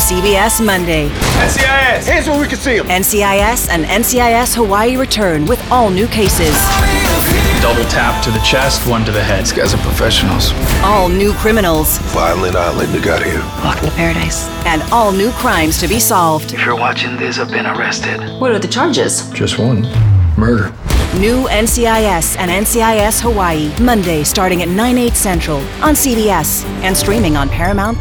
CBS Monday. NCIS! Hands where we can see them! NCIS and NCIS Hawaii return with all new cases. Double tap to the chest, one to the head. These guys are professionals. All new criminals. Violent Islander got here. Welcome to paradise. And all new crimes to be solved. If you're watching this, I've been arrested. What are the charges? Just one. Murder. New NCIS and NCIS Hawaii, Monday starting at 9/8 Central on CBS and streaming on Paramount+.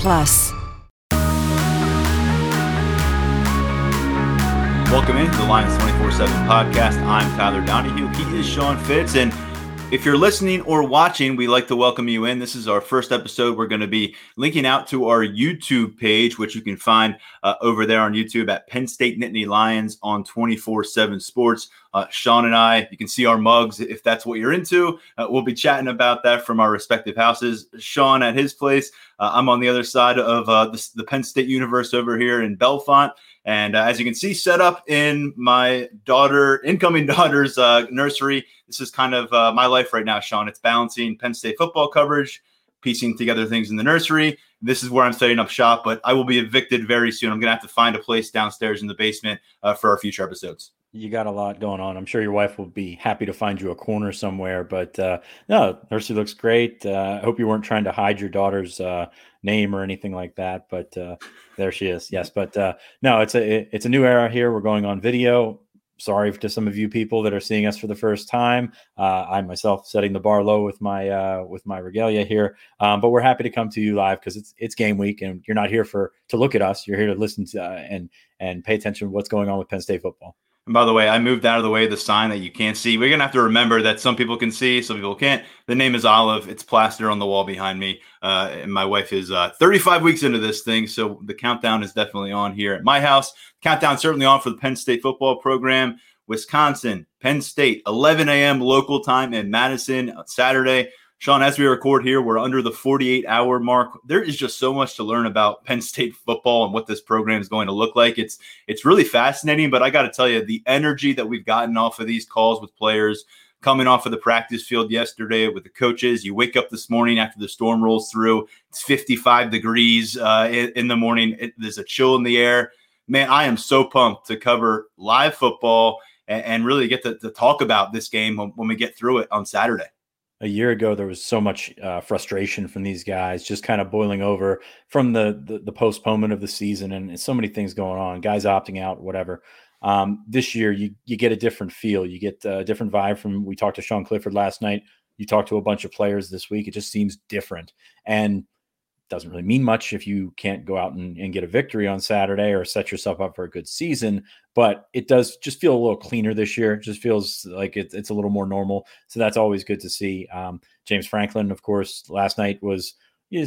Welcome into the Lions 24/7 podcast. I'm Tyler Donahue. He is Sean Fitz. And if you're listening or watching, we'd like to welcome you in. This is our first episode. We're going to be linking out to our YouTube page, which you can find over there on YouTube at Penn State Nittany Lions on 24/7 Sports. Sean and I, you can see our mugs if that's what you're into. We'll be chatting about that from our respective houses. Sean at his place. I'm on the other side of the Penn State universe over here in Bellefonte. And as you can see, set up in my incoming daughter's nursery. This is kind of my life right now, Sean. It's balancing Penn State football coverage, piecing together things in the nursery. This is where I'm setting up shop, but I will be evicted very soon. I'm going to have to find a place downstairs in the basement for our future episodes. You got a lot going on. I'm sure your wife will be happy to find you a corner somewhere, but no, nursery looks great. I hope you weren't trying to hide your daughter's name or anything like that, but there she is. Yes. But no, it's a new era here. We're going on video. Sorry to some of you people that are seeing us for the first time. I myself setting the bar low with my regalia here, but we're happy to come to you live because it's game week and you're not here to look at us. You're here to listen to and pay attention to what's going on with Penn State football. And by the way, I moved out of the way of the sign that you can't see. We're going to have to remember that some people can see, some people can't. The name is Olive. It's plastered on the wall behind me. And my wife is 35 weeks into this thing, so the countdown is definitely on here at my house. Countdown certainly on for the Penn State football program. Wisconsin, Penn State, 11 a.m. local time in Madison on Saturday. Sean, as we record here, we're under the 48-hour mark. There is just so much to learn about Penn State football and what this program is going to look like. It's really fascinating, but I got to tell you, the energy that we've gotten off of these calls with players coming off of the practice field yesterday with the coaches. You wake up this morning after the storm rolls through. It's 55 degrees in the morning. There's a chill in the air. Man, I am so pumped to cover live football and really get to talk about this game when we get through it on Saturday. A year ago, there was so much frustration from these guys, just kind of boiling over from the postponement of the season and so many things going on, guys opting out, whatever. This year, you get a different feel. You get a different vibe we talked to Sean Clifford last night. You talked to a bunch of players this week. It just seems different. And doesn't really mean much if you can't go out and get a victory on Saturday or set yourself up for a good season, but it does just feel a little cleaner this year. It just feels like it's a little more normal. So that's always good to see. James Franklin, of course, last night he was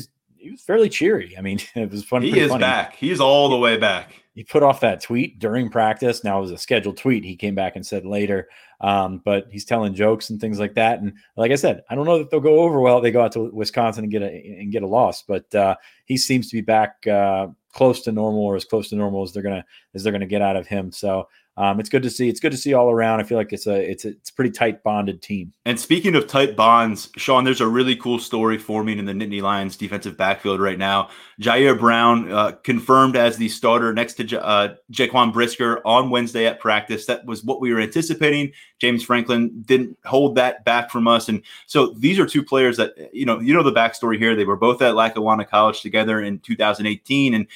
fairly cheery. I mean, it was fun. He is funny. Back. He's all the way back. He put off that tweet during practice. Now it was a scheduled tweet. He came back and said later, but he's telling jokes and things like that. And like I said, I don't know that they'll go over well. They go out to Wisconsin and get a loss, but he seems to be back close to normal, or as close to normal as they're gonna get out of him. So it's good to see. It's good to see all around. I feel like it's a pretty tight bonded team. And speaking of tight bonds, Sean, there's a really cool story forming in the Nittany Lions defensive backfield right now. Jair Brown confirmed as the starter next to Jaquan Brisker on Wednesday at practice. That was what we were anticipating. James Franklin didn't hold that back from us. And so these are two players that, you know the backstory here. They were both at Lackawanna College together in 2018. And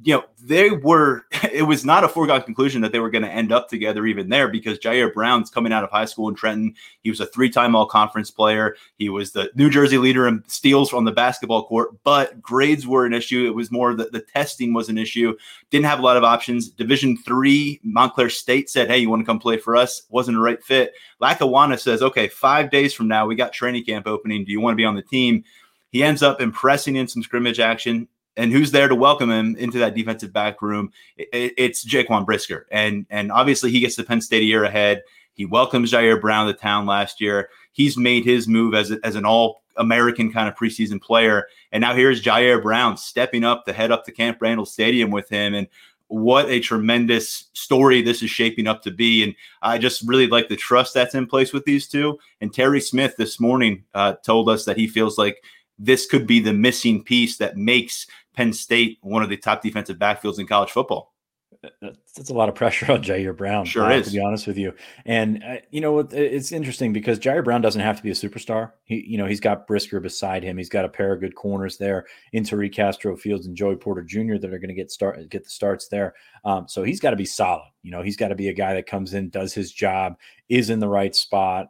it was not a foregone conclusion that they were going to end up together even there, because Jair Brown's coming out of high school in Trenton. He was a 3-time all-conference player. He was the New Jersey leader in steals on the basketball court, but grades were an issue. It was more the testing was an issue. Didn't have a lot of options. Division III, Montclair State said, hey, you want to come play for us? Wasn't a right fit. Lackawanna says, okay, 5 days from now, we got training camp opening. Do you want to be on the team? He ends up impressing in some scrimmage action. And who's there to welcome him into that defensive back room? It's Jaquan Brisker. And obviously he gets the Penn State a year ahead. He welcomes Jair Brown to town last year. He's made his move as an all-American kind of preseason player. And now here's Jair Brown stepping up to head up to Camp Randall Stadium with him. And what a tremendous story this is shaping up to be. And I just really like the trust that's in place with these two. And Terry Smith this morning told us that he feels like this could be the missing piece that makes Penn State one of the top defensive backfields in college football. That's a lot of pressure on Jair Brown. Sure is, to be honest with you. And it's interesting because Jair Brown doesn't have to be a superstar. He's got Brisker beside him. He's got a pair of good corners there in Tariq Castro-Fields and Joey Porter Jr. that are going to get the starts there. So he's got to be solid. He's got to be a guy that comes in, does his job, is in the right spot.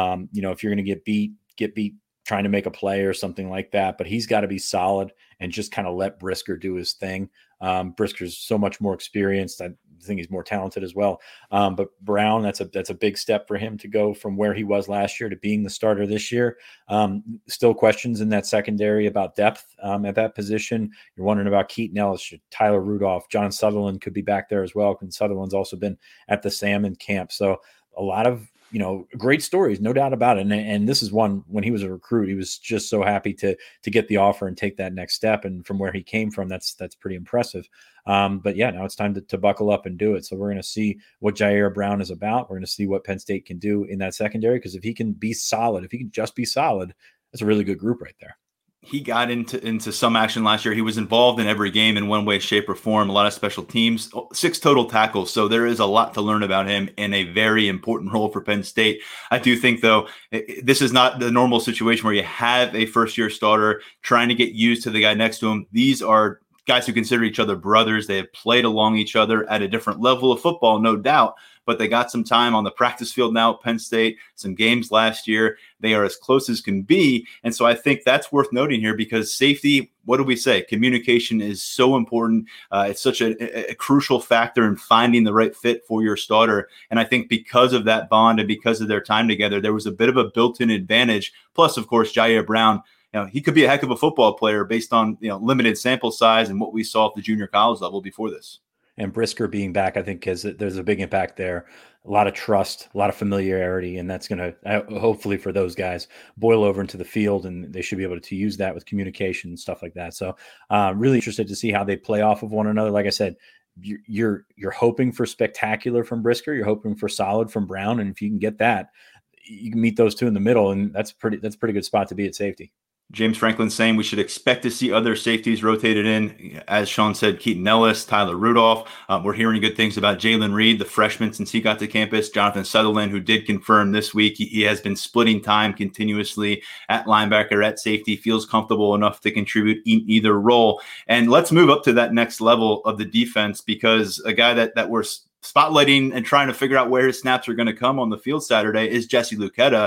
If you're going to get beat trying to make a play or something like that, but he's got to be solid and just kind of let Brisker do his thing. Brisker's so much more experienced. I think he's more talented as well. But Brown, that's a big step for him to go from where he was last year to being the starter this year. Still questions in that secondary about depth at that position. You're wondering about Keaton Ellis, Tyler Rudolph, John Sutherland could be back there as well. And Sutherland's also been at the Salmon camp. So a lot of, great stories, no doubt about it. And this is one, when he was a recruit, he was just so happy to get the offer and take that next step. And from where he came from, that's pretty impressive. But yeah, now it's time to buckle up and do it. So we're going to see what Jair Brown is about. We're going to see what Penn State can do in that secondary, because if he can be solid, if he can just be solid, that's a really good group right there. He got into some action last year. He was involved in every game in one way, shape, or form, a lot of special teams, 6 total tackles. So there is a lot to learn about him in a very important role for Penn State. I do think, though, this is not the normal situation where you have a first-year starter trying to get used to the guy next to him. These are guys who consider each other brothers. They have played along each other at a different level of football, no doubt, but they got some time on the practice field now at Penn State, some games last year. They are as close as can be. And so I think that's worth noting here, because safety, what do we say? Communication is so important. It's such a crucial factor in finding the right fit for your starter. And I think because of that bond and because of their time together, there was a bit of a built-in advantage. Plus, of course, Jair Brown, he could be a heck of a football player based on limited sample size and what we saw at the junior college level before this. And Brisker being back, I think, there's a big impact there. A lot of trust, a lot of familiarity, and that's going to hopefully for those guys boil over into the field, and they should be able to use that with communication and stuff like that. So, really interested to see how they play off of one another. Like I said, you're hoping for spectacular from Brisker, you're hoping for solid from Brown, and if you can get that, you can meet those two in the middle, and that's a pretty good spot to be at safety. James Franklin saying we should expect to see other safeties rotated in. As Sean said, Keaton Ellis, Tyler Rudolph. We're hearing good things about Jalen Reed, the freshman since he got to campus. Jonathan Sutherland, who did confirm this week he has been splitting time continuously at linebacker, at safety, feels comfortable enough to contribute in either role. And let's move up to that next level of the defense, because a guy that we're spotlighting and trying to figure out where his snaps are going to come on the field Saturday is Jesse Luketa.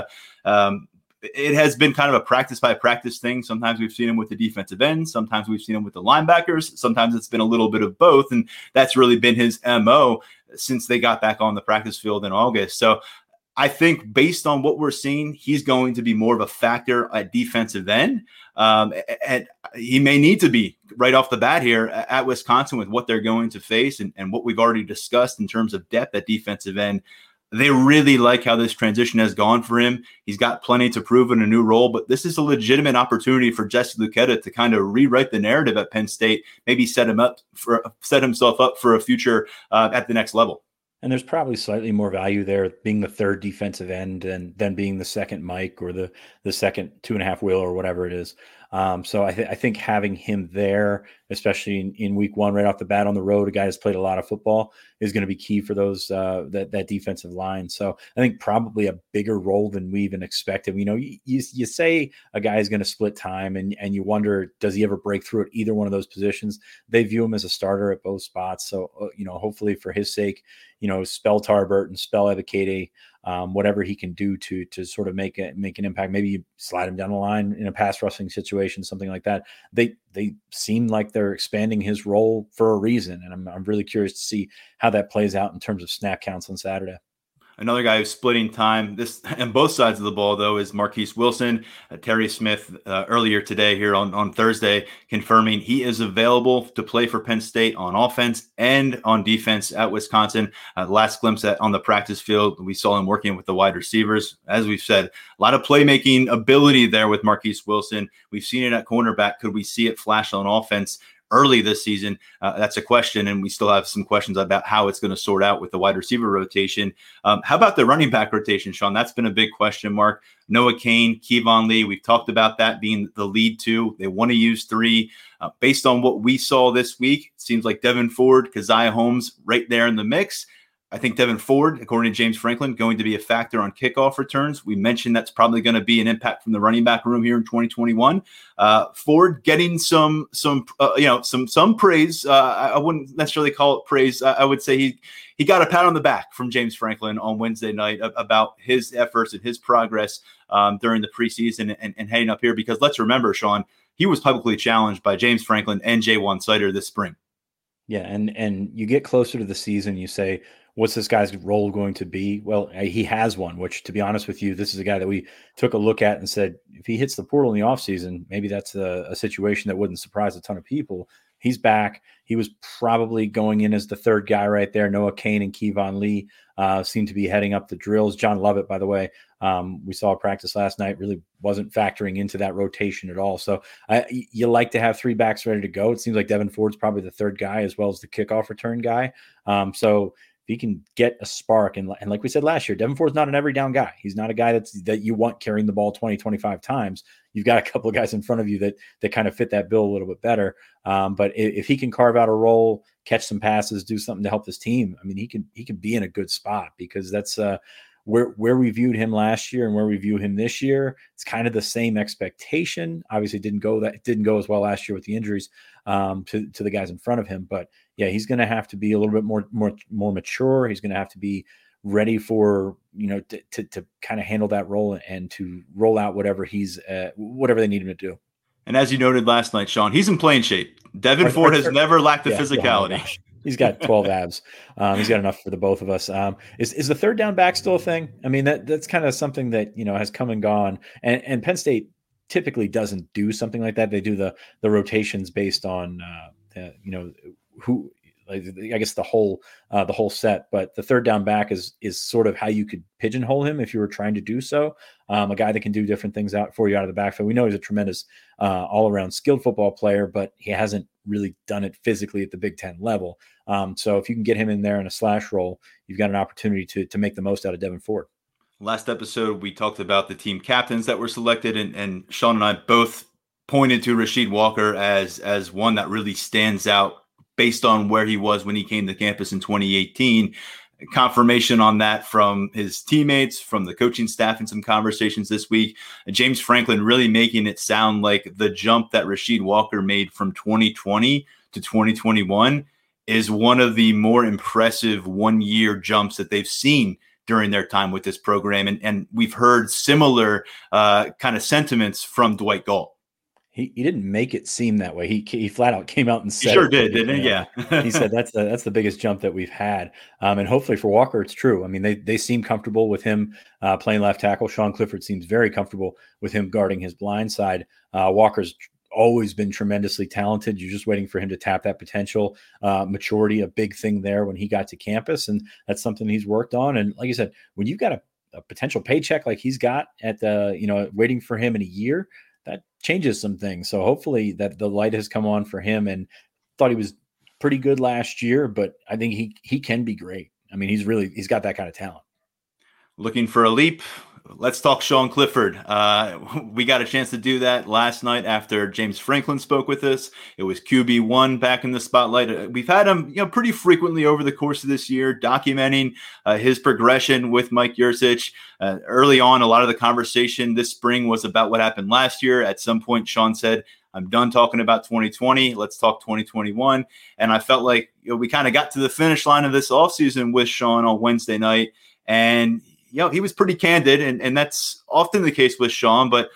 It has been kind of a practice by practice thing. Sometimes we've seen him with the defensive end. Sometimes we've seen him with the linebackers. Sometimes it's been a little bit of both. And that's really been his MO since they got back on the practice field in August. So I think based on what we're seeing, he's going to be more of a factor at defensive end. And he may need to be right off the bat here at Wisconsin with what they're going to face and what we've already discussed in terms of depth at defensive end. They really like how this transition has gone for him. He's got plenty to prove in a new role, but this is a legitimate opportunity for Jesse Luketa to kind of rewrite the narrative at Penn State, maybe set himself up for a future at the next level. And there's probably slightly more value there being the third defensive end than being the second Mike or the second 2.5 wheel or whatever it is. So I think having him there, especially in week one, right off the bat on the road, a guy that's played a lot of football, is going to be key for those that defensive line. So I think probably a bigger role than we even expected. You say a guy is going to split time, and you wonder, does he ever break through at either one of those positions? They view him as a starter at both spots. So hopefully for his sake, spell Tarbert and spell Ebiketie, whatever he can do to sort of make an impact. Maybe you slide him down the line in a pass rushing situation, something like that. They seem like they're expanding his role for a reason, and I'm really curious to see how that plays out in terms of snap counts on Saturday. Another guy who's splitting time this on both sides of the ball, though, is Marquise Wilson. Terry Smith earlier today here on Thursday confirming he is available to play for Penn State on offense and on defense at Wisconsin. Last glimpse on the practice field, we saw him working with the wide receivers. As we've said, a lot of playmaking ability there with Marquise Wilson. We've seen it at cornerback. Could we see it flash on offense? early this season, that's a question. And we still have some questions about how it's going to sort out with the wide receiver rotation. How about the running back rotation, Sean? That's been a big question mark. Noah Cain, Kevon Lee, we've talked about that being the lead two. They want to use three. Based on what we saw this week, it seems like Devin Ford, Keziah Holmes right there in the mix. I think Devin Ford, according to James Franklin, going to be a factor on kickoff returns. We mentioned that's probably going to be an impact from the running back room here in 2021. Ford getting some praise. I wouldn't necessarily call it praise. I would say he got a pat on the back from James Franklin on Wednesday night about his efforts and his progress during the preseason and heading up here. Because let's remember, Sean, he was publicly challenged by James Franklin and Ja'Juan Seider this spring. Yeah, and you get closer to the season, you say, what's this guy's role going to be? Well, he has one, which, to be honest with you, this is a guy that we took a look at and said, if he hits the portal in the offseason, maybe that's a situation that wouldn't surprise a ton of people. He's back. He was probably going in as the third guy right there. Noah Cain and Kevon Lee seem to be heading up the drills. John Lovett, by the way, we saw a practice last night, really wasn't factoring into that rotation at all. So you like to have three backs ready to go. It seems like Devin Ford's probably the third guy as well as the kickoff return guy. So if he can get a spark, and like we said last year, Devin Ford's not an every down guy. He's not a guy that you want carrying the ball 20, 25 times. You've got a couple of guys in front of you that kind of fit that bill a little bit better. But if he can carve out a role, catch some passes, do something to help this team, I mean, he can be in a good spot, because that's where we viewed him last year and where we view him this year. It's kind of the same expectation. Obviously, didn't go as well last year with the injuries to the guys in front of him. But yeah, he's going to have to be a little bit more mature. He's going to have to be ready for, to kind of handle that role and to roll out whatever they need him to do. And as you noted last night, Sean, he's in playing shape. Devin Ford has never lacked the physicality. Oh, he's got 12 abs. He's got enough for the both of us. Is the third down back still a thing? I mean, that's kind of something that, has come and gone. And Penn State typically doesn't do something like that. They do the rotations based on, who, I guess the whole set, but the third down back is sort of how you could pigeonhole him if you were trying to do so. A guy that can do different things for you out of the backfield. We know he's a tremendous all around skilled football player, but he hasn't really done it physically at the Big Ten level. So if you can get him in there in a slash role, you've got an opportunity to make the most out of Devin Ford. Last episode, we talked about the team captains that were selected, and Sean and I both pointed to Rasheed Walker as one that really stands out based on where he was when he came to campus in 2018. Confirmation on that from his teammates, from the coaching staff, and some conversations this week. James Franklin really making it sound like the jump that Rasheed Walker made from 2020 to 2021 is one of the more impressive one-year jumps that they've seen during their time with this program. And we've heard similar kind of sentiments from Dwight Galt. He didn't make it seem that way. He flat out came out and said, he sure did, didn't he? Yeah. He said that's the biggest jump that we've had. And hopefully for Walker, it's true. I mean, they seem comfortable with him playing left tackle. Sean Clifford seems very comfortable with him guarding his blind side. Walker's always been tremendously talented. You're just waiting for him to tap that potential. Maturity, a big thing there when he got to campus, and that's something he's worked on. And like you said, when you've got a potential paycheck like he's got at waiting for him in a year, that changes some things. So hopefully that the light has come on for him, and thought he was pretty good last year, but I think he can be great. I mean, he's got that kind of talent. Looking for a leap. Let's talk Sean Clifford. We got a chance to do that last night after James Franklin spoke with us. It was QB1 back in the spotlight. We've had him, pretty frequently over the course of this year, documenting his progression with Mike Yurcich. Early on, a lot of the conversation this spring was about what happened last year. At some point, Sean said, I'm done talking about 2020. Let's talk 2021. And I felt like we kind of got to the finish line of this offseason with Sean on Wednesday night. And he was pretty candid, and that's often the case with Sean, but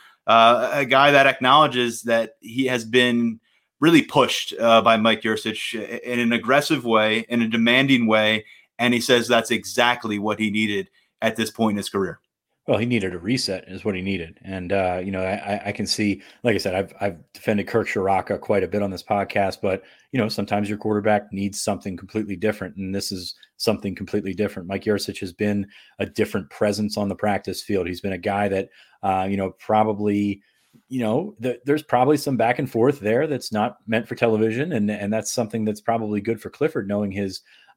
a guy that acknowledges that he has been really pushed by Mike Yurcich in an aggressive way, in a demanding way, and he says that's exactly what he needed at this point in his career. Well, he needed a reset is what he needed. And, I can see, like I said, I've defended Kirk Ciarrocca quite a bit on this podcast, but, sometimes your quarterback needs something completely different. And this is something completely different. Mike Yurcich has been a different presence on the practice field. He's been a guy that, probably there's probably some back and forth there that's not meant for television. And that's something that's probably good for Clifford, knowing his,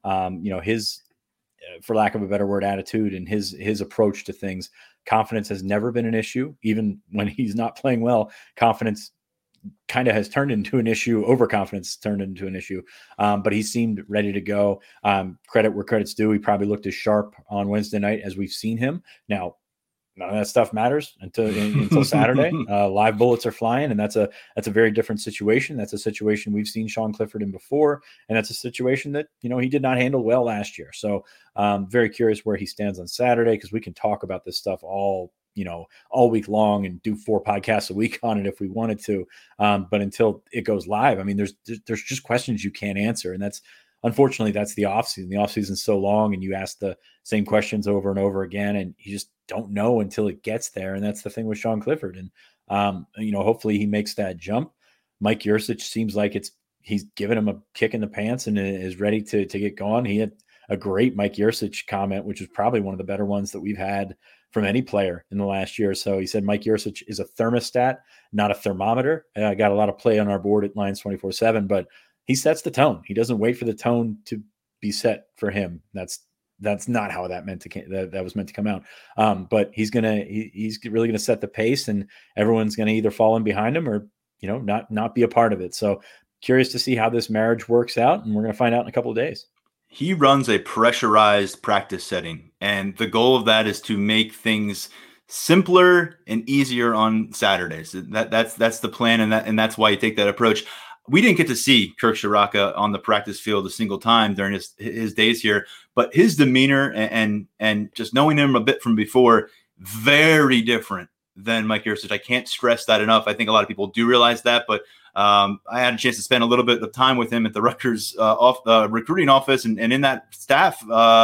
his, for lack of a better word, attitude and his approach to things. Confidence has never been an issue. Even when he's not playing well, confidence kind of has turned into an issue. Overconfidence turned into an issue. But he seemed ready to go. Credit where credit's due. He probably looked as sharp on Wednesday night as we've seen him. Now, none of that stuff matters until Saturday. Live bullets are flying, and that's a very different situation. That's a situation we've seen Sean Clifford in before, and that's a situation that he did not handle well last year. So very curious where he stands on Saturday, because we can talk about this stuff all week long and do 4 podcasts a week on it if we wanted to. But until it goes live, I mean, there's just questions you can't answer, and unfortunately that's the offseason. The offseason is so long, and you ask the same questions over and over again, and you just don't know until it gets there. And that's the thing with Sean Clifford. And, hopefully he makes that jump. Mike Yurcich seems like he's given him a kick in the pants and is ready to get going. He had a great Mike Yurcich comment, which is probably one of the better ones that we've had from any player in the last year or so. He said, Mike Yurcich is a thermostat, not a thermometer. I got a lot of play on our board at Lions 24/7, but he sets the tone. He doesn't wait for the tone to be set for him. That's not how that was meant to come out. But he's really gonna set the pace, and everyone's gonna either fall in behind him or not be a part of it. So curious to see how this marriage works out, and we're gonna find out in a couple of days. He runs a pressurized practice setting, and the goal of that is to make things simpler and easier on Saturdays. That's the plan, and that's why you take that approach. We didn't get to see Kirk Ciarrocca on the practice field a single time during his days here, but his demeanor and just knowing him a bit from before, very different than Mike Yurcich. I can't stress that enough. I think a lot of people do realize that, but I had a chance to spend a little bit of time with him at the Rutgers recruiting office and in that staff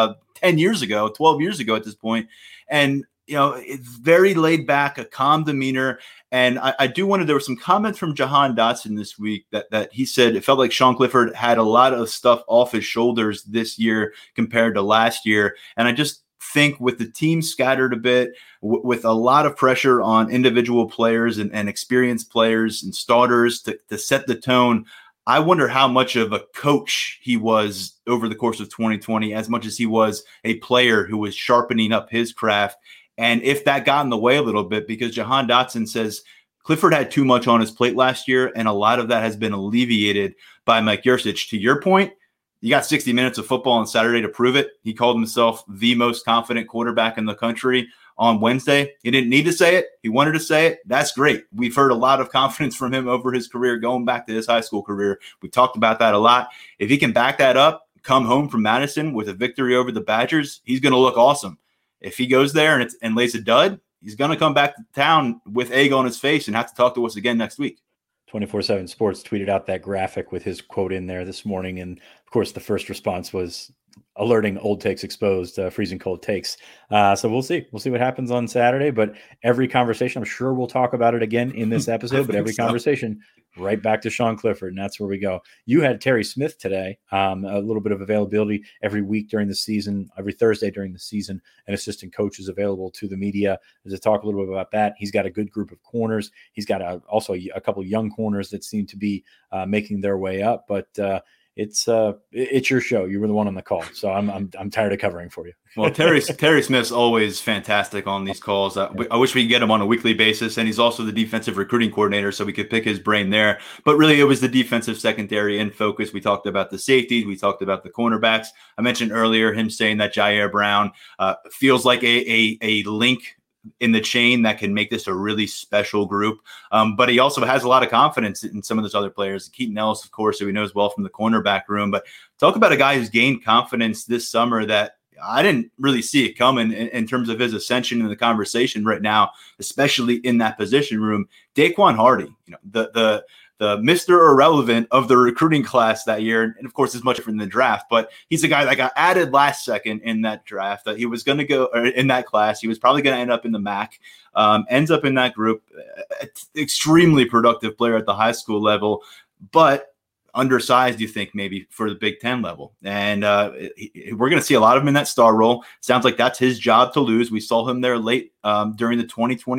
12 years ago at this point. And, it's very laid back, a calm demeanor. And I do wonder, there were some comments from Jahan Dotson this week that he said it felt like Sean Clifford had a lot of stuff off his shoulders this year compared to last year. And I just think with the team scattered a bit, with a lot of pressure on individual players and experienced players and starters to set the tone, I wonder how much of a coach he was over the course of 2020, as much as he was a player who was sharpening up his craft. And if that got in the way a little bit, because Jahan Dotson says Clifford had too much on his plate last year, and a lot of that has been alleviated by Mike Yurcich. To your point, you got 60 minutes of football on Saturday to prove it. He called himself the most confident quarterback in the country on Wednesday. He didn't need to say it. He wanted to say it. That's great. We've heard a lot of confidence from him over his career, going back to his high school career. We talked about that a lot. If he can back that up, come home from Madison with a victory over the Badgers, he's going to look awesome. If he goes there and lays a dud, he's going to come back to town with egg on his face and have to talk to us again next week. 24/7 Sports tweeted out that graphic with his quote in there this morning. And of course, the first response was alerting Old Takes Exposed, freezing cold takes. So we'll see. We'll see what happens on Saturday. But every conversation, I'm sure we'll talk about it again in this episode, but every conversation right back to Sean Clifford, and that's where we go. You had Terry Smith today, a little bit of availability every week during the season, every Thursday during the season. An assistant coach is available to the media to talk a little bit about that. He's got a good group of corners. He's got also a couple of young corners that seem to be making their way up, but it's your show. You were the one on the call, so I'm tired of covering for you. Well, Terry Smith's always fantastic on these calls. I wish we could get him on a weekly basis, and he's also the defensive recruiting coordinator, so we could pick his brain there. But really, it was the defensive secondary in focus. We talked about the safeties. We talked about the cornerbacks. I mentioned earlier him saying that Jair Brown feels like a link in the chain that can make this a really special group. But he also has a lot of confidence in some of those other players. Keaton Ellis, of course, who he knows well from the cornerback room. But talk about a guy who's gained confidence this summer that I didn't really see it coming in terms of his ascension in the conversation right now, especially in that position room. Daquan Hardy, the Mr. Irrelevant of the recruiting class that year. And of course, it's much different than the draft, but he's a guy that got added last second in that draft, that he was going to go in that class. He was probably going to end up in the MAC, ends up in that group, extremely productive player at the high school level. But undersized, you think, maybe for the Big Ten level. And we're going to see a lot of him in that star role. Sounds like that's his job to lose. We saw him there late during the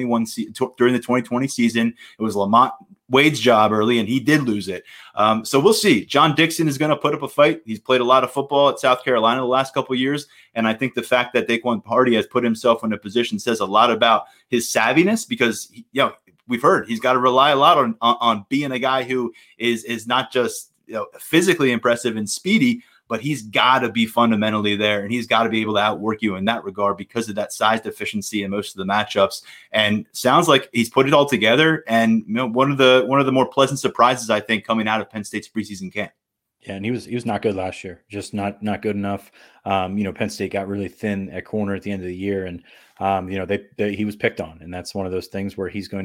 2020 season. It was Lamont Wade's job early, and he did lose it. So we'll see. John Dixon is going to put up a fight. He's played a lot of football at South Carolina the last couple of years, and I think the fact that Daquan Hardy has put himself in a position says a lot about his savviness, because we've heard he's got to rely a lot on being a guy who is not just physically impressive and speedy, but he's got to be fundamentally there, and he's got to be able to outwork you in that regard because of that size deficiency in most of the matchups. And sounds like he's put it all together. And one of the more pleasant surprises, I think, coming out of Penn State's preseason camp. Yeah, and he was not good last year, just not good enough. Penn State got really thin at corner at the end of the year, and he was picked on, and that's one of those things where he's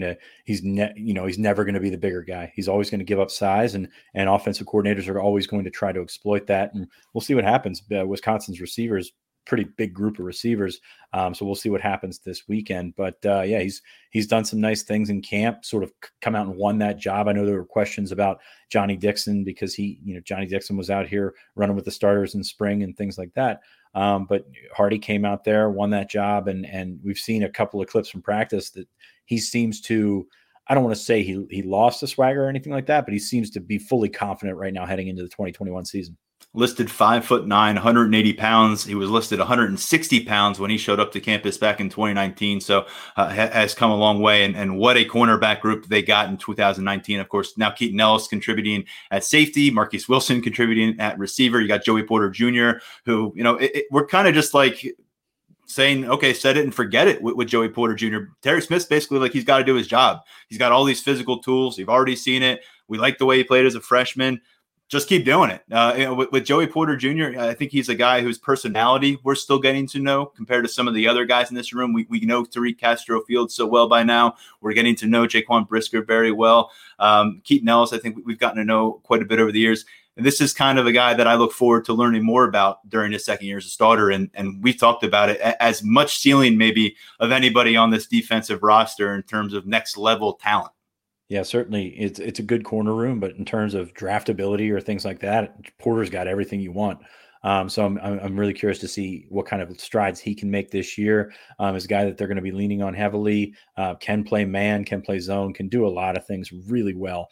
never going to be the bigger guy. He's always going to give up size, and offensive coordinators are always going to try to exploit that, and we'll see what happens. Wisconsin's receivers, pretty big group of receivers, so we'll see what happens this weekend. But he's done some nice things in camp, sort of come out and won that job. I know there were questions about Johnny Dixon because Johnny Dixon was out here running with the starters in spring and things like that. But Hardy came out there, won that job, and we've seen a couple of clips from practice that he seems to, I don't want to say he lost the swagger or anything like that, but he seems to be fully confident right now heading into the 2021 season. Listed 5'9", 180 pounds. He was listed 160 pounds when he showed up to campus back in 2019. So has come a long way. And what a cornerback group they got in 2019. Of course, now Keaton Ellis contributing at safety, Marquise Wilson contributing at receiver. You got Joey Porter Jr., who, we're kind of just like saying, okay, set it and forget it with Joey Porter Jr. Terry Smith's basically like he's got to do his job. He's got all these physical tools. You've already seen it. We like the way he played as a freshman. Just keep doing it. With Joey Porter Jr., I think he's a guy whose personality we're still getting to know compared to some of the other guys in this room. We know Tariq Castro-Fields so well by now. We're getting to know Jaquan Brisker very well. Keaton Ellis, I think we've gotten to know quite a bit over the years. And this is kind of a guy that I look forward to learning more about during his second year as a starter. And we've talked about it as much ceiling maybe of anybody on this defensive roster in terms of next level talent. Yeah, certainly it's a good corner room, but in terms of draftability or things like that, Porter's got everything you want. So I'm really curious to see what kind of strides he can make this year. As a guy that they're going to be leaning on heavily, can play man, can play zone, can do a lot of things really well.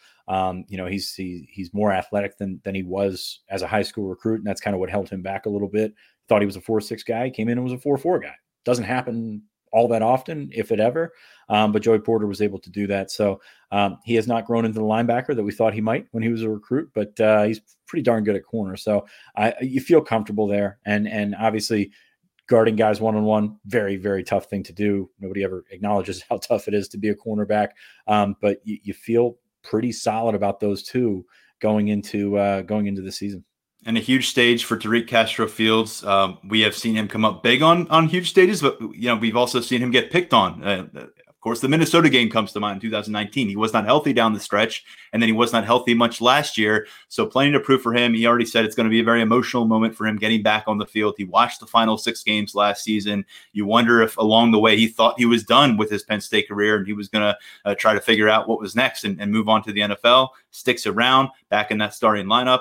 He's more athletic than he was as a high school recruit, and that's kind of what held him back a little bit. Thought he was a 4.6 guy, came in and was a 4.4 guy. Doesn't happen all that often, if it ever. But Joey Porter was able to do that. So he has not grown into the linebacker that we thought he might when he was a recruit, but he's pretty darn good at corner. So you feel comfortable there. And obviously guarding guys one-on-one, very, very tough thing to do. Nobody ever acknowledges how tough it is to be a cornerback. But you feel pretty solid about those two going into the season. And a huge stage for Tariq Castro-Fields. We have seen him come up big on huge stages, but we've also seen him get picked on. Of course, the Minnesota game comes to mind in 2019. He was not healthy down the stretch, and then he was not healthy much last year. So plenty to prove for him. He already said it's going to be a very emotional moment for him getting back on the field. He watched the final 6 games last season. You wonder if along the way he thought he was done with his Penn State career and he was going to try to figure out what was next and move on to the NFL. Sticks around back in that starting lineup.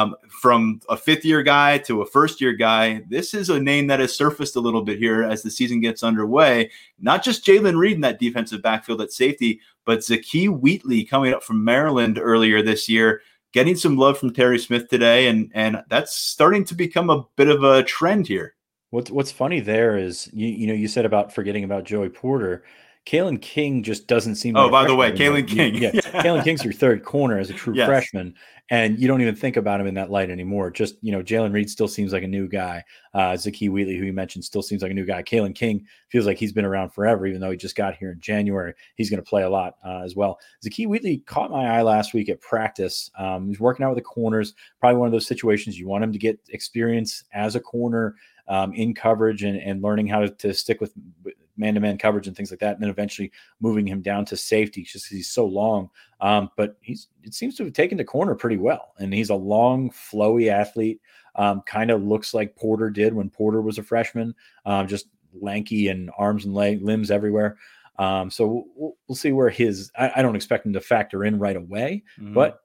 From a 5th-year guy to a first-year guy, this is a name that has surfaced a little bit here as the season gets underway. Not just Jalen Reed in that defensive backfield at safety, but Zakee Wheatley coming up from Maryland earlier this year, getting some love from Terry Smith today, and that's starting to become a bit of a trend here. What's funny there is, you said about forgetting about Joey Porter. Kalen King just doesn't seem. Oh, by the way, Kalen King. Yeah, Kalen King's your third corner as a true freshman, and you don't even think about him in that light anymore. Just Jalen Reed still seems like a new guy. Zakee Wheatley, who you mentioned, still seems like a new guy. Kalen King feels like he's been around forever, even though he just got here in January. He's going to play a lot as well. Zakee Wheatley caught my eye last week at practice. He's working out with the corners. Probably one of those situations you want him to get experience as a corner in coverage and learning how to stick with man-to-man coverage and things like that, and then eventually moving him down to safety just because he's so long. But it seems to have taken the corner pretty well, and he's a long, flowy athlete. Kind of looks like Porter did when Porter was a freshman, just lanky and arms and limbs everywhere. So we'll see where I don't expect him to factor in right away, but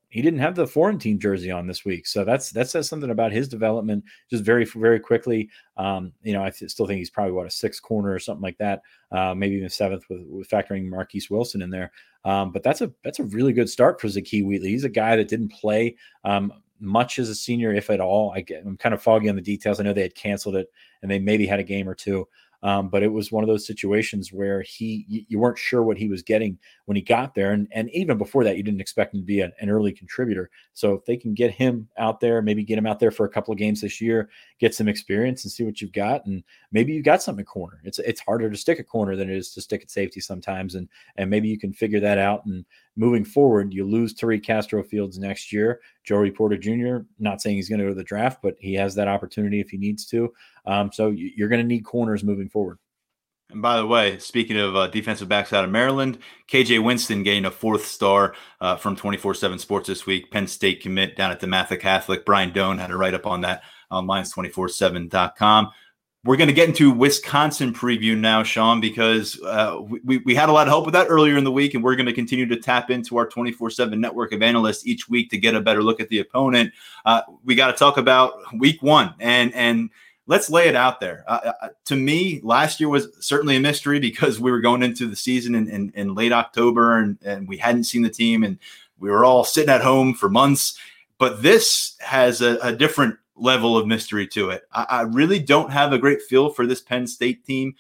he didn't have the foreign team jersey on this week. So that says something about his development just very, very quickly. I still think he's probably a sixth corner or something like that. Maybe even seventh with factoring Marquise Wilson in there. But that's a really good start for Zakee Wheatley. He's a guy that didn't play much as a senior, if at all. I'm kind of foggy on the details. I know they had canceled it and they maybe had a game or two. But it was one of those situations where you weren't sure what he was getting when he got there. And even before that, you didn't expect him to be an early contributor. So if they can get him out there, maybe get him out there for a couple of games this year, get some experience and see what you've got. And maybe you've got something at corner. It's harder to stick at corner than it is to stick at safety sometimes. And maybe you can figure that out. And moving forward, you lose Tariq Castro-Fields next year. Joey Porter Jr., not saying he's going to go to the draft, but he has that opportunity if he needs to. So you're going to need corners moving forward. And by the way, speaking of defensive backs out of Maryland, KJ Winston gained a 4th star from 24/7 Sports this week. Penn State commit down at DeMatha Catholic. Brian Doan had a write-up on that on Lions247.com. We're going to get into Wisconsin preview now, Sean, because we had a lot of help with that earlier in the week, and we're going to continue to tap into our 24/7 network of analysts each week to get a better look at the opponent. We got to talk about week 1, and let's lay it out there. To me, last year was certainly a mystery because we were going into the season in late October, and we hadn't seen the team, and we were all sitting at home for months. But this has a different level of mystery to it. I really don't have a great feel for this Penn State team.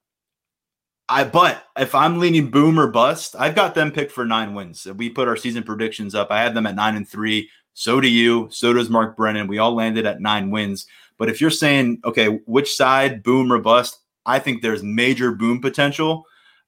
But if I'm leaning boom or bust, I've got them picked for 9 wins. We put our season predictions up. I had them at 9-3. So do you. So does Mark Brennan. We all landed at 9 wins. But if you're saying, okay, which side, boom or bust, I think there's major boom potential.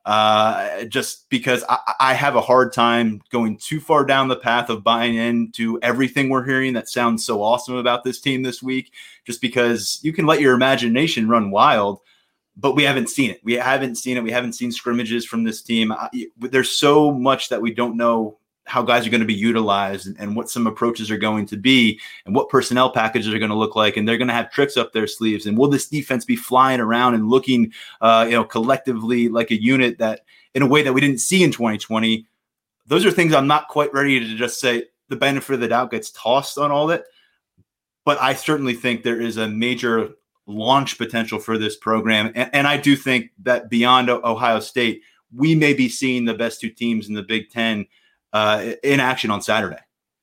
Just because I have a hard time going too far down the path of buying into everything we're hearing that sounds so awesome about this team this week, just because you can let your imagination run wild, but we haven't seen it. We haven't seen scrimmages from this team. There's so much that we don't know how guys are going to be utilized and what some approaches are going to be and what personnel packages are going to look like. And they're going to have tricks up their sleeves. And will this defense be flying around and looking, collectively like a unit that in a way that we didn't see in 2020? Those are things I'm not quite ready to just say the benefit of the doubt gets tossed on all that. But I certainly think there is a major launch potential for this program. And I do think that beyond Ohio State, we may be seeing the best 2 teams in the Big Ten in action on Saturday.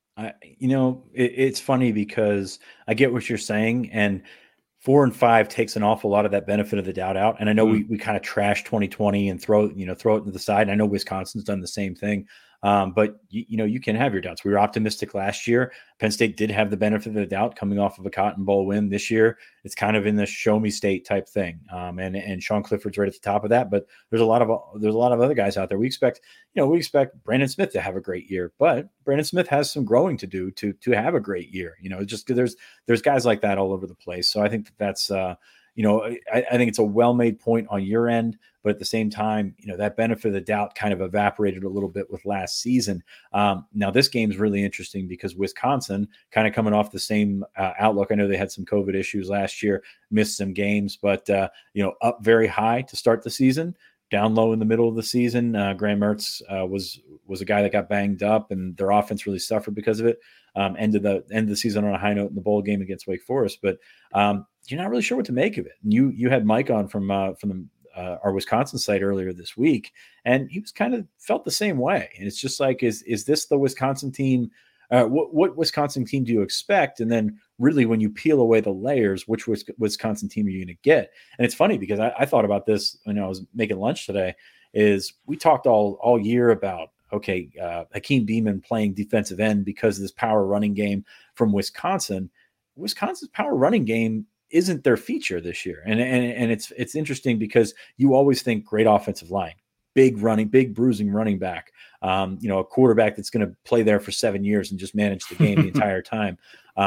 It's funny because I get what you're saying, and 4-5 takes an awful lot of that benefit of the doubt out. And I know we kind of trash 2020 and throw it to the side. And I know Wisconsin's done the same thing. But you can have your doubts. We were optimistic last year. Penn State did have the benefit of the doubt coming off of a Cotton Bowl win. This year, it's kind of in the show me state type thing. And Sean Clifford's right at the top of that. But there's a lot of other guys out there. We expect Brandon Smith to have a great year, but Brandon Smith has some growing to do to have a great year. Just there's guys like that all over the place. So I think that's I think it's a well-made point on your end, but at the same time, that benefit of the doubt kind of evaporated a little bit with last season. Now this game is really interesting because Wisconsin kind of coming off the same outlook. I know they had some COVID issues last year, missed some games, but up very high to start the season, down low in the middle of the season. Graham Mertz was a guy that got banged up, and their offense really suffered because of it. End of the season on a high note in the bowl game against Wake Forest, but you're not really sure what to make of it. And you had Mike on from our Wisconsin site earlier this week, and he was kind of felt the same way. And it's just like, is this the Wisconsin team? What Wisconsin team do you expect? And then really when you peel away the layers, which Wisconsin team are you going to get? And it's funny because I thought about this when I was making lunch today, is we talked all year about, okay, Hakeem Beamon playing defensive end because of this power running game from Wisconsin. Wisconsin's power running game isn't their feature this year. And it's interesting because you always think great offensive line, big bruising running back, a quarterback that's going to play there for 7 years and just manage the game the entire time.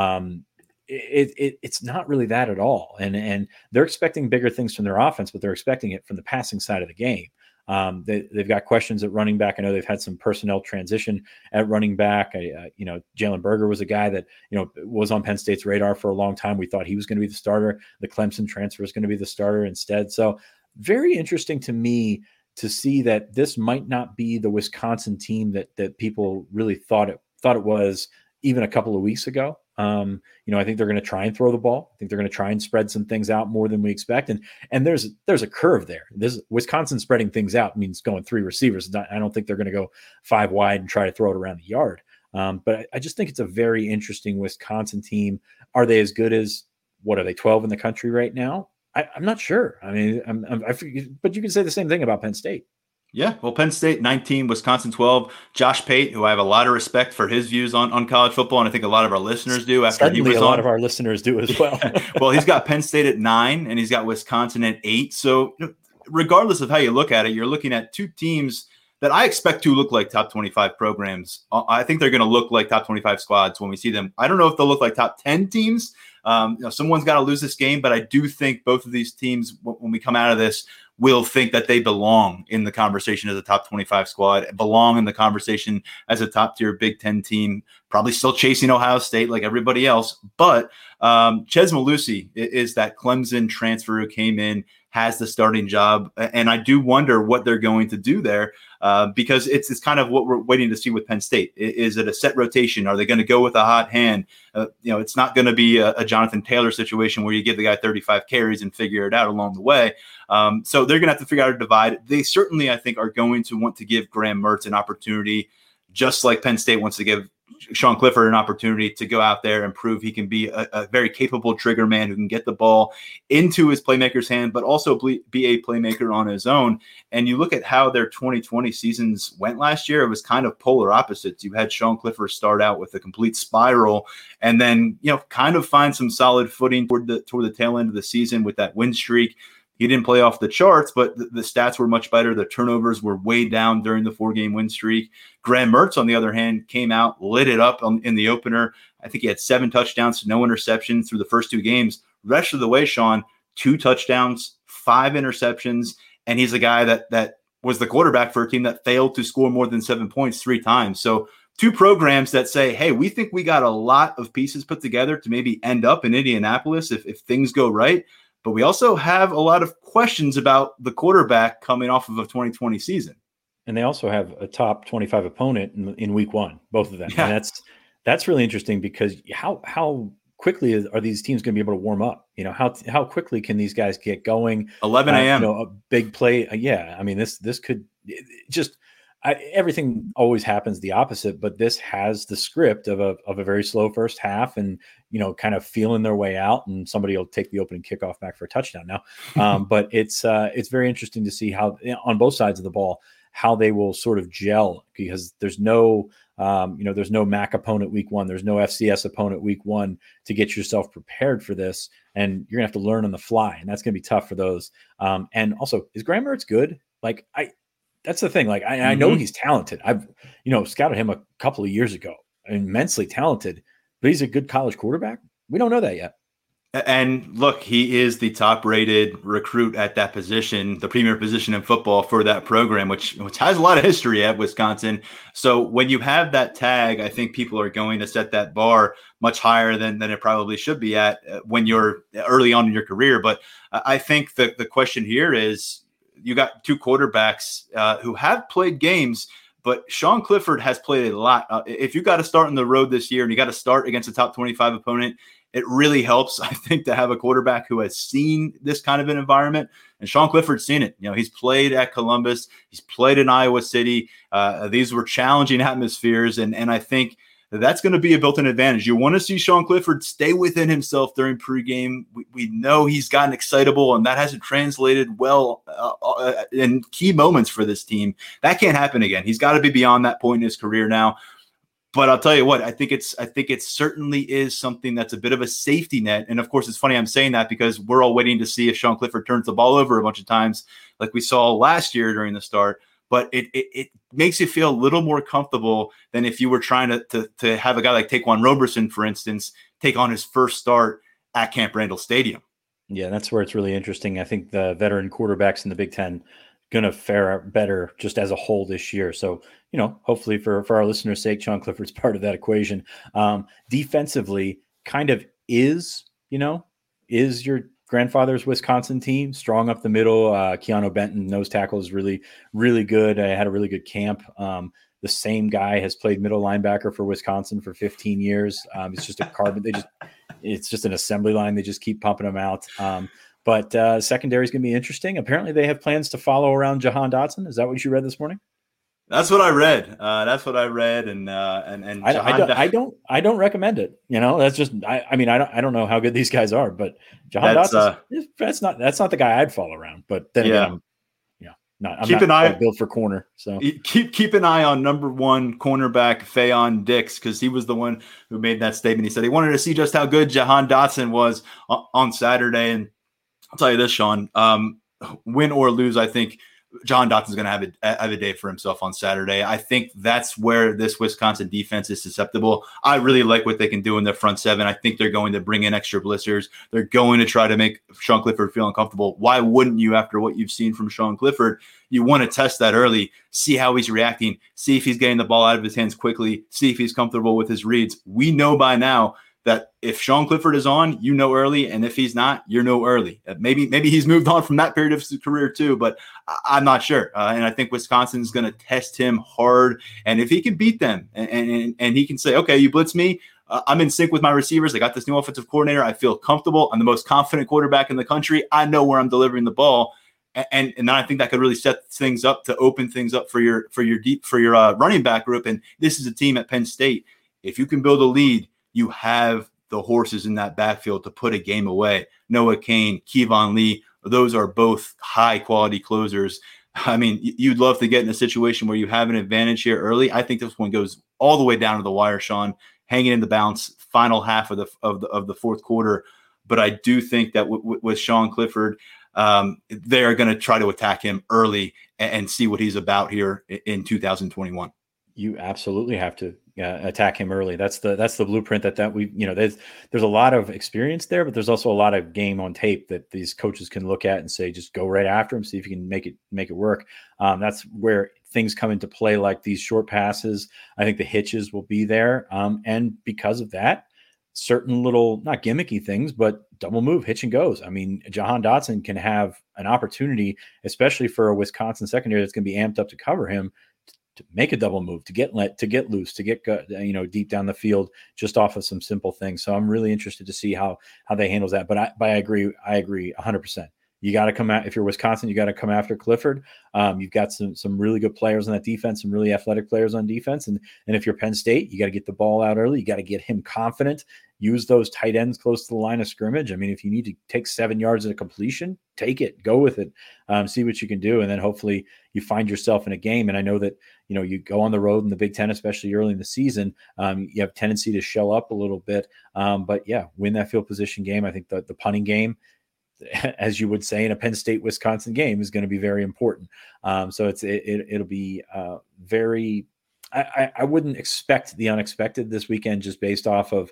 It's not really that at all. And they're expecting bigger things from their offense, but they're expecting it from the passing side of the game. They've got questions at running back. I know they've had some personnel transition at running back. Jalen Berger was a guy that, was on Penn State's radar for a long time. We thought he was going to be the starter. The Clemson transfer is going to be the starter instead. So very interesting to me to see that this might not be the Wisconsin team that people really thought thought it was even a couple of weeks ago. I think they're going to try and throw the ball. I think they're going to try and spread some things out more than we expect. And there's a curve there. Wisconsin spreading things out means going 3 receivers. I don't think they're going to go 5 wide and try to throw it around the yard. But I just think it's a very interesting Wisconsin team. Are they as good as, what are they, 12 in the country right now? I'm not sure. I mean, but you can say the same thing about Penn State. Yeah, well, Penn State 19, Wisconsin 12. Josh Pate, who I have a lot of respect for his views on college football, and I think a lot of our listeners do. Certainly a lot of our listeners do as well. Well, he's got Penn State at 9, and he's got Wisconsin at 8. So regardless of how you look at it, you're looking at 2 teams that I expect to look like top 25 programs. I think they're going to look like top 25 squads when we see them. I don't know if they'll look like top 10 teams. Someone's got to lose this game, but I do think both of these teams, when we come out of this, will think that they belong in the conversation as a top 25 squad, belong in the conversation as a top-tier Big Ten team, probably still chasing Ohio State like everybody else. But Chez Mellusi is that Clemson transfer who came in, has the starting job, and I do wonder what they're going to do there because it's kind of what we're waiting to see with Penn State. Is it a set rotation? Are they going to go with a hot hand? It's not going to be a Jonathan Taylor situation where you give the guy 35 carries and figure it out along the way. So they're going to have to figure out a divide. They certainly, I think, are going to want to give Graham Mertz an opportunity, just like Penn State wants to give Sean Clifford an opportunity to go out there and prove he can be a very capable trigger man who can get the ball into his playmaker's hand, but also be a playmaker on his own. And you look at how their 2020 seasons went last year, it was kind of polar opposites. You had Sean Clifford start out with a complete spiral and then, kind of find some solid footing toward the tail end of the season with that win streak. He didn't play off the charts, but the stats were much better. The turnovers were way down during the 4-game win streak. Graham Mertz, on the other hand, came out, lit it up in the opener. I think he had 7 touchdowns, no interceptions through the first 2 games. Rest of the way, Sean, 2 touchdowns, 5 interceptions, and he's a guy that was the quarterback for a team that failed to score more than 7 points 3 times. So 2 programs that say, hey, we think we got a lot of pieces put together to maybe end up in Indianapolis if things go right. But we also have a lot of questions about the quarterback coming off of a 2020 season. And they also have a top 25 opponent in week 1, both of them. Yeah. And that's really interesting because how quickly are these teams going to be able to warm up? How quickly can these guys get going? 11 a.m. A big play. Yeah. I mean, this could just everything always happens the opposite, but this has the script of a very slow first half and, kind of feeling their way out, and somebody will take the opening kickoff back for a touchdown now. But it's very interesting to see how on both sides of the ball, how they will sort of gel, because there's no MAC opponent week 1. There's no FCS opponent week 1 to get yourself prepared for this. And you're gonna have to learn on the fly, and that's going to be tough for those. And also, is Graham Mertz good? That's the thing. I know he's talented. I've, scouted him a couple of years ago, immensely talented, but he's a good college quarterback. We don't know that yet. And look, he is the top-rated recruit at that position, the premier position in football for that program, which has a lot of history at Wisconsin. So when you have that tag, I think people are going to set that bar much higher than it probably should be at when you're early on in your career. But I think the question here is, you got 2 quarterbacks who have played games, but Sean Clifford has played a lot. If you got to start on the road this year and you got to start against a top 25 opponent, it really helps, I think, to have a quarterback who has seen this kind of an environment. And Sean Clifford's seen it. He's played at Columbus. He's played in Iowa City. These were challenging atmospheres. And I think that's going to be a built-in advantage. You want to see Sean Clifford stay within himself during pregame. We know he's gotten excitable, and that hasn't translated well in key moments for this team. That can't happen again. He's got to be beyond that point in his career now. But I'll tell you what, I think it certainly is something that's a bit of a safety net. And of course, it's funny I'm saying that because we're all waiting to see if Sean Clifford turns the ball over a bunch of times, like we saw last year during the start. But it makes you feel a little more comfortable than if you were trying to have a guy like Taquan Roberson, for instance, take on his first start at Camp Randall Stadium. Yeah, that's where it's really interesting. I think the veteran quarterbacks in the Big Ten going to fare better just as a whole this year. So, hopefully for our listeners' sake, Sean Clifford's part of that equation. Defensively, kind of is your grandfather's Wisconsin team, strong up the middle. Keanu Benton, nose tackle, is really, really good. I had a really good camp. the same guy has played middle linebacker for Wisconsin for 15 years. It's just a carbon. It's just an assembly line. They just keep pumping them out. But secondary is going to be interesting. Apparently, they have plans to follow around Jahan Dotson. Is that what you read this morning? That's what I read. And I don't recommend it. That's just. I mean, I don't know how good these guys are, but Jahan Dotson. That's not the guy I'd follow around. But then again, I'm not built for corner. So keep an eye on number 1 cornerback Fayon Dix, because he was the one who made that statement. He said he wanted to see just how good Jahan Dotson was on Saturday. And I'll tell you this, Sean, win or lose, I think Jahan Dotson's going to have a day for himself on Saturday. I think that's where this Wisconsin defense is susceptible. I really like what they can do in their front seven. I think they're going to bring in extra blisters. They're going to try to make Sean Clifford feel uncomfortable. Why wouldn't you, after what you've seen from Sean Clifford? You want to test that early, see how he's reacting, see if he's getting the ball out of his hands quickly, see if he's comfortable with his reads. We know by now that if Sean Clifford is on, early, and if he's not, early. Maybe he's moved on from that period of his career too, but I'm not sure. And I think Wisconsin's going to test him hard. And if he can beat them and he can say, okay, you blitz me, I'm in sync with my receivers. I got this new offensive coordinator. I feel comfortable. I'm the most confident quarterback in the country. I know where I'm delivering the ball. And then I think that could really set things up to open things up for your running back group. And this is a team at Penn State. If you can build a lead, you have the horses in that backfield to put a game away. Noah Cain, Kevon Lee, those are both high-quality closers. I mean, you'd love to get in a situation where you have an advantage here early. I think this one goes all the way down to the wire, Sean, hanging in the balance, final half of the fourth quarter. But I do think that with Sean Clifford, they are going to try to attack him early and see what he's about here in 2021. You absolutely have to attack him early. That's the blueprint that we, there's a lot of experience there, but there's also a lot of game on tape that these coaches can look at and say, just go right after him, see if you can make it work. That's where things come into play, like these short passes. I think the hitches will be there. And because of that, certain little, not gimmicky things, but double move, hitch and goes. I mean, Jahan Dotson can have an opportunity, especially for a Wisconsin secondary that's going to be amped up to cover him, to make a double move, to get loose, to get deep down the field, just off of some simple things. So I'm really interested to see how they handle that. But I agree 100%. You got to come out, if you're Wisconsin, you got to come after Clifford. You've got some really good players on that defense, some really athletic players on defense. And if you're Penn State, you got to get the ball out early. You got to get him confident. Use those tight ends close to the line of scrimmage. I mean, if you need to take 7 yards at a completion, take it, go with it, see what you can do. And then hopefully you find yourself in a game. And I know that, you go on the road in the Big Ten, especially early in the season, you have a tendency to shell up a little bit. But yeah, win that field position game. I think the punting game, as you would say in a Penn State Wisconsin game, is going to be very important. So it'll be very. I wouldn't expect the unexpected this weekend, just based off of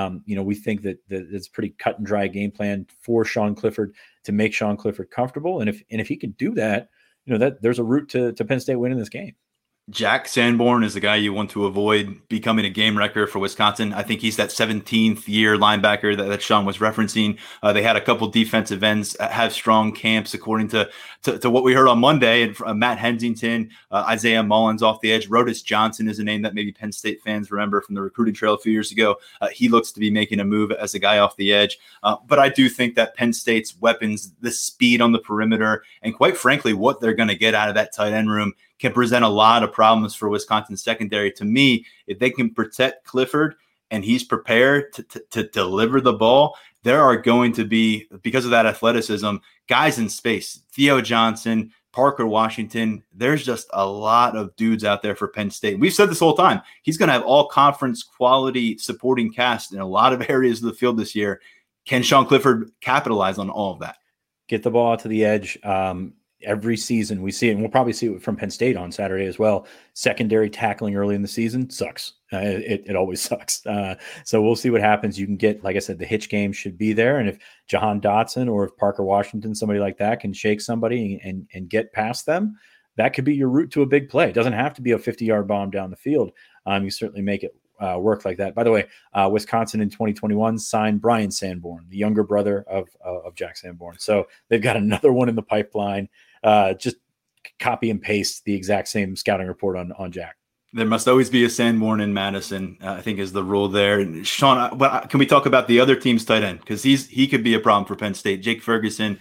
we think that it's pretty cut and dry game plan for Sean Clifford to make Sean Clifford comfortable, and if he can do that, that there's a route to Penn State winning this game. Jack Sanborn is the guy you want to avoid becoming a game wrecker for Wisconsin. I think he's that 17th year linebacker that Sean was referencing. They had a couple defensive ends have strong camps, according to what we heard on Monday. And Matt Hensington, Isaiah Mullins off the edge. Rodis Johnson is a name that maybe Penn State fans remember from the recruiting trail a few years ago. He looks to be making a move as a guy off the edge. But I do think that Penn State's weapons, the speed on the perimeter, and quite frankly, what they're going to get out of that tight end room can present a lot of problems for Wisconsin secondary. To me, if they can protect Clifford and he's prepared to deliver the ball, there are going to be, because of that athleticism, guys in space. Theo Johnson, Parker Washington, there's just a lot of dudes out there for Penn State. We've said this whole time. He's going to have all conference quality supporting cast in a lot of areas of the field this year. Can Sean Clifford capitalize on all of that? Get the ball out to the edge. Every season we see it, and we'll probably see it from Penn State on Saturday as well. Secondary tackling early in the season sucks. It always sucks. So we'll see what happens. You can get, like I said, the hitch game should be there. And if Jahan Dotson or if Parker Washington, somebody like that, can shake somebody and get past them, that could be your route to a big play. It doesn't have to be a 50-yard bomb down the field. You certainly make it work like that. By the way, Wisconsin in 2021 signed Brian Sanborn, the younger brother of Jack Sanborn. So they've got another one in the pipeline. Just copy and paste the exact same scouting report on Jack. There must always be a Sanborn in Madison, I think is the rule there. And Sean, can we talk about the other team's tight end? Because he could be a problem for Penn State. Jake Ferguson,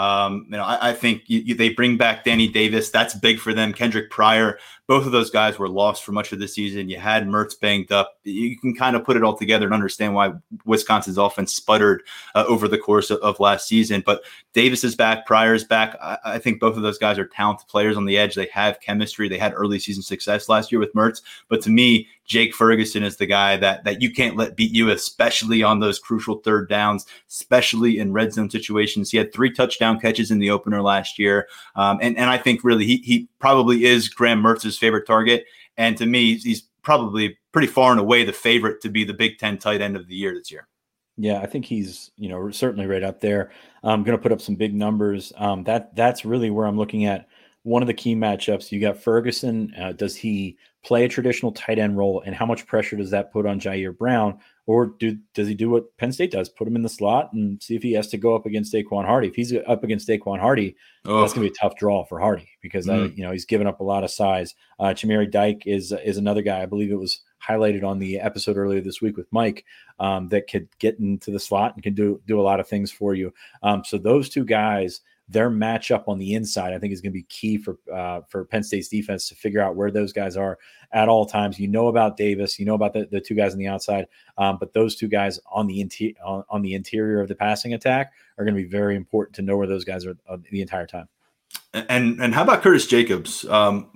I think they bring back Danny Davis. That's big for them. Kendrick Pryor, both of those guys were lost for much of the season. You had Mertz banged up. You can kind of put it all together and understand why Wisconsin's offense sputtered over the course of last season. But Davis is back. Pryor's back. I think both of those guys are talented players on the edge. They have chemistry. They had early season success last year with Mertz. But to me, Jake Ferguson is the guy that you can't let beat you, especially on those crucial third downs, especially in red zone situations. He had 3 touchdown catches in the opener last year. And I think really he probably is Graham Mertz's favorite target. And to me, he's probably pretty far and away the favorite to be the Big Ten tight end of the year this year. Yeah, I think he's, certainly right up there. I'm going to put up some big numbers. That's really where I'm looking at one of the key matchups. You got Ferguson. Does he play a traditional tight end role, and how much pressure does that put on Jair Brown? Or does he do what Penn State does, put him in the slot and see if he has to go up against Daquan Hardy? If he's up against Daquan Hardy, that's going to be a tough draw for Hardy because he's given up a lot of size. Chimere Dike is another guy. I believe it was highlighted on the episode earlier this week with Mike that could get into the slot and can do a lot of things for you. So those two guys, their matchup on the inside, I think, is going to be key for Penn State's defense to figure out where those guys are at all times. About Davis, about the two guys on the outside, but those two guys on the interior of the passing attack are going to be very important to know where those guys are the entire time. And how about Curtis Jacobs? I'm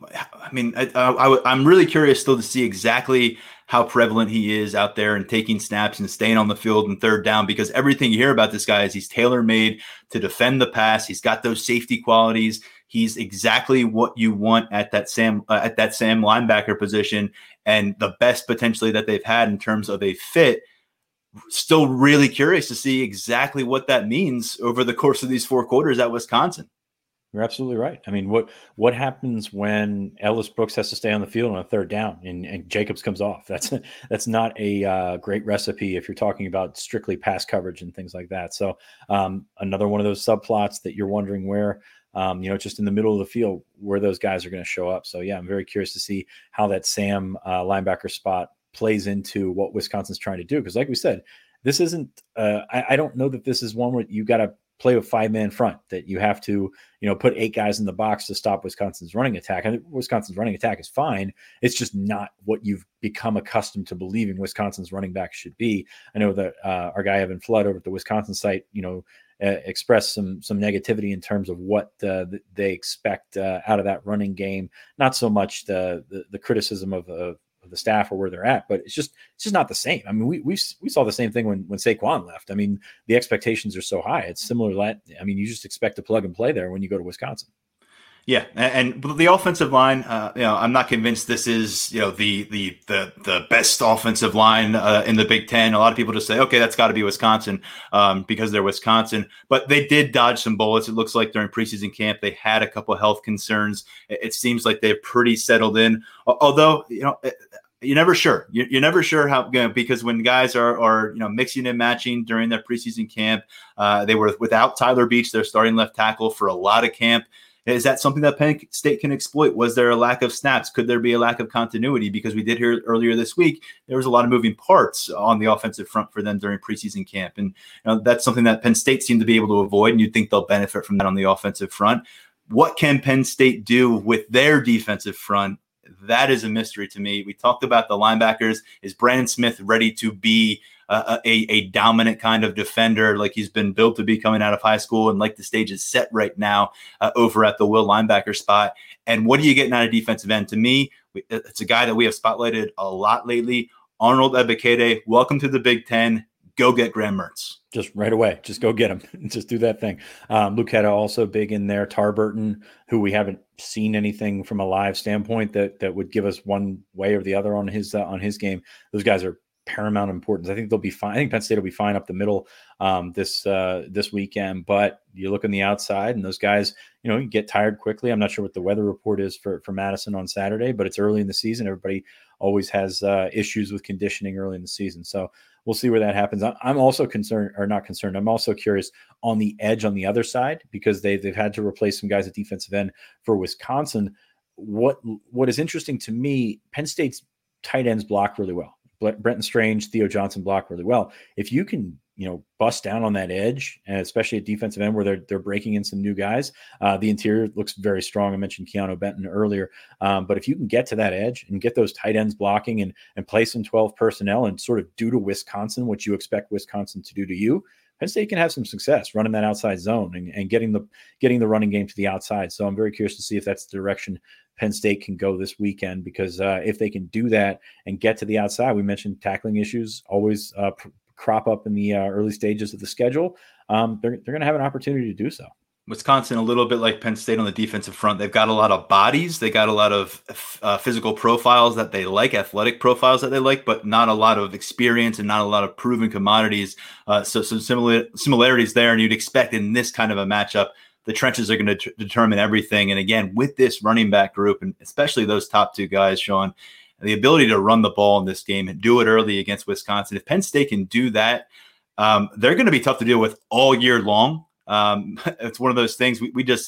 really curious still to see exactly how prevalent he is out there and taking snaps and staying on the field and third down, because everything you hear about this guy is he's tailor-made to defend the pass. He's got those safety qualities. He's exactly what you want at that Sam linebacker position, and the best potentially that they've had in terms of a fit. Still really curious to see exactly what that means over the course of these 4 quarters at Wisconsin. You're absolutely right. I mean, what happens when Ellis Brooks has to stay on the field on a third down and Jacobs comes off? That's not a great recipe if you're talking about strictly pass coverage and things like that. So another one of those subplots that you're wondering where, just in the middle of the field, where those guys are going to show up. So yeah, I'm very curious to see how that Sam linebacker spot plays into what Wisconsin's trying to do. Because like we said, this isn't. I don't know that this is one where you got to play with 5-man front, that you have to, put 8 guys in the box to stop Wisconsin's running attack. I think Wisconsin's running attack is fine. It's just not what you've become accustomed to believing Wisconsin's running back should be. I know that our guy Evan Flood over at the Wisconsin site, expressed some negativity in terms of what they expect out of that running game. Not so much the criticism of the staff or where they're at, but it's just not the same. I mean, we saw the same thing when Saquon left. I mean, the expectations are so high. It's similar. You just expect to plug and play there when you go to Wisconsin. Yeah, and the offensive line, I'm not convinced this is the best offensive line in the Big Ten. A lot of people just say, okay, that's got to be Wisconsin because they're Wisconsin. But they did dodge some bullets. It looks like during preseason camp they had a couple of health concerns. It seems like they're pretty settled in. Although you're never sure. You're never sure how, because when guys are mixing and matching during their preseason camp, they were without Tyler Beach, their starting left tackle, for a lot of camp. Is that something that Penn State can exploit? Was there a lack of snaps? Could there be a lack of continuity? Because we did hear earlier this week, there was a lot of moving parts on the offensive front for them during preseason camp. And that's something that Penn State seemed to be able to avoid, and you'd think they'll benefit from that on the offensive front. What can Penn State do with their defensive front? That is a mystery to me. We talked about the linebackers. Is Brandon Smith ready to be a dominant kind of defender like he's been built to be coming out of high school, and like the stage is set right now over at the will linebacker spot? And what are you getting out of defensive end? To me, it's a guy that we have spotlighted a lot lately. Arnold Ebiketie, welcome to the Big Ten. Go get Graham Mertz. Just right away. Just go get him. Just do that thing. Luke Hedda also big in there. Tarburton, who we haven't seen anything from a live standpoint that would give us one way or the other on his game. Those guys are paramount importance. I think they'll be fine. I think Penn State will be fine up the middle this weekend. But you look on the outside, and those guys, you get tired quickly. I'm not sure what the weather report is for Madison on Saturday, but it's early in the season. Everybody always has issues with conditioning early in the season. So we'll see where that happens. I'm also not concerned. I'm also curious on the edge on the other side, because they've had to replace some guys at defensive end for Wisconsin. what is interesting to me, Penn State's tight ends block really well. Brenton Strange, Theo Johnson block really well. If you can, bust down on that edge, and especially at defensive end where they're breaking in some new guys, the interior looks very strong. I mentioned Keanu Benton earlier, but if you can get to that edge and get those tight ends blocking and play some 12 personnel and sort of do to Wisconsin what you expect Wisconsin to do to you, Penn State can have some success running that outside zone and getting the running game to the outside. So I'm very curious to see if that's the direction Penn State can go this weekend, because if they can do that and get to the outside, we mentioned tackling issues always crop up in the early stages of the schedule. They're going to have an opportunity to do so. Wisconsin, a little bit like Penn State on the defensive front. They've got a lot of bodies. They got a lot of physical profiles that they like, athletic profiles that they like, but not a lot of experience and not a lot of proven commodities. So some similarities there. And you'd expect in this kind of a matchup, the trenches are going to determine everything. And again, with this running back group, and especially those top two guys, Sean, the ability to run the ball in this game and do it early against Wisconsin. If Penn State can do that, they're going to be tough to deal with all year long. It's one of those things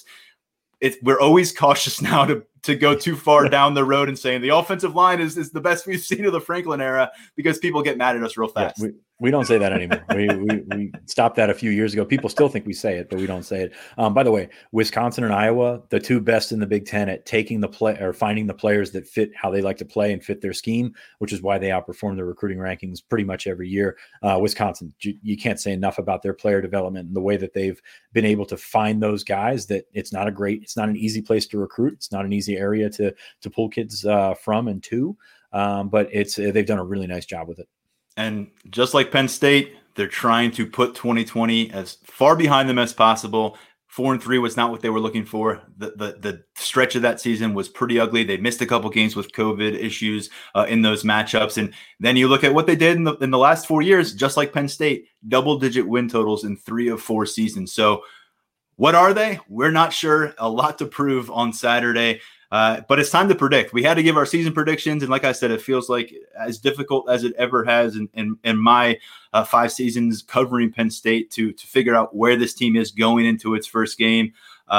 we're always cautious now to go too far down the road and saying the offensive line is the best we've seen of the Franklin era, because people get mad at us real fast. Yeah, we don't say that anymore. We stopped that a few years ago. People still think we say it, but we don't say it. By the way, Wisconsin and Iowa, the two best in the Big Ten at taking finding the players that fit how they like to play and fit their scheme, which is why they outperform their recruiting rankings pretty much every year. Wisconsin, you can't say enough about their player development and the way that they've been able to find those guys. That it's not an easy place to recruit. It's not an easy area to pull kids from and to, but they've done a really nice job with it. And just like Penn State, they're trying to put 2020 as far behind them as possible. 4-3 was not what they were looking for. The stretch of that season was pretty ugly. They missed a couple games with COVID issues in those matchups. And then you look at what they did in the last 4 years, just like Penn State, double-digit win totals in 3 of 4 seasons. So what are they? We're not sure. A lot to prove on Saturday. But it's time to predict. We had to give our season predictions. And like I said, it feels like as difficult as it ever has in my 5 seasons covering Penn State to figure out where this team is going into its first game.